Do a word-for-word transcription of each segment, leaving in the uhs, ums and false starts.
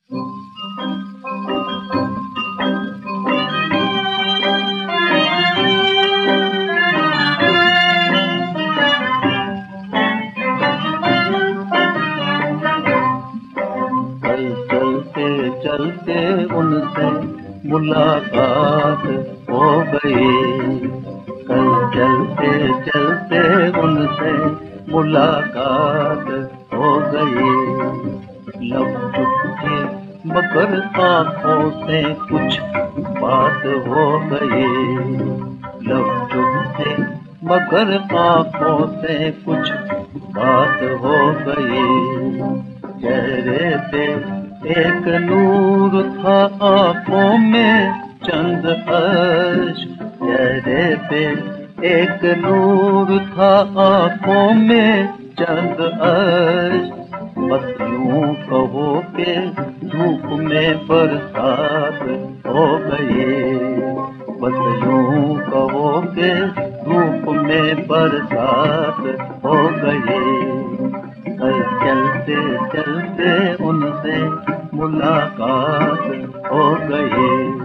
कल चलते चलते उनसे मुलाकात हो गई, कल चलते चलते उनसे मुलाकात हो गई। लब चुपके मगर आँखों से कुछ बात हो गई, लब चुपके मगर आँखों से कुछ बात हो गई। चेहरे पे एक नूर था, आँखों में चंद अश्क, चेहरे पे एक नूर था, आँखों में चंद अश्क। बस यूं कहो के धूप में बरसात हो गई, बस यूं कहो के धूप में बरसात हो गई। कल चलते चलते उनसे मुलाकात हो गई।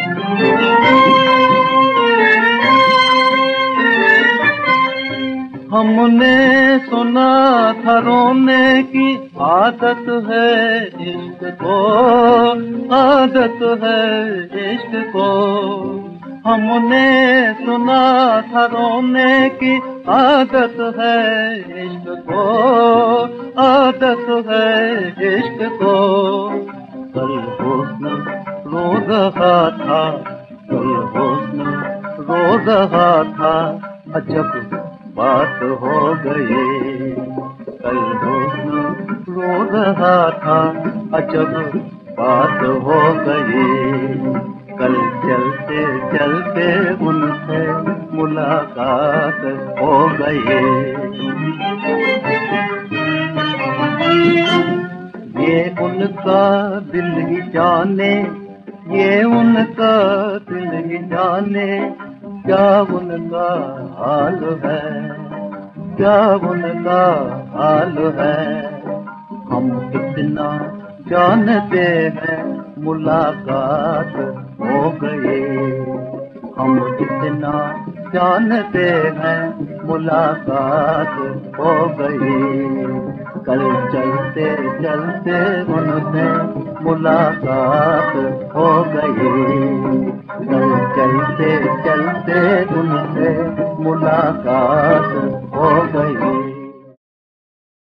हमने सुना था रोने की आदत है इश्क को, आदत है इश्क को। हमने सुना था रोने की आदत है इश्क को, आदत है इश्क को। कल हुस्न रो रहा था, कल हुस्न रो रहा था, अजब बात हो गई। कल हुस्न रो रहा था, अजब बात हो गई। कल चलते चलते उनसे मुलाकात हो गई। ये उनका दिल ही जाने, ये उनका दिल ही जाने, क्या उनका हाल है, क्या उनका हाल है। हम इतना जानते हैं मुलाकात हो गई, हम इतना जानते हैं मुलाकात हो गई। कल चलते चलते उनसे मुलाकात हो गई, कल चलते चलते उनसे मुलाकात हो गई।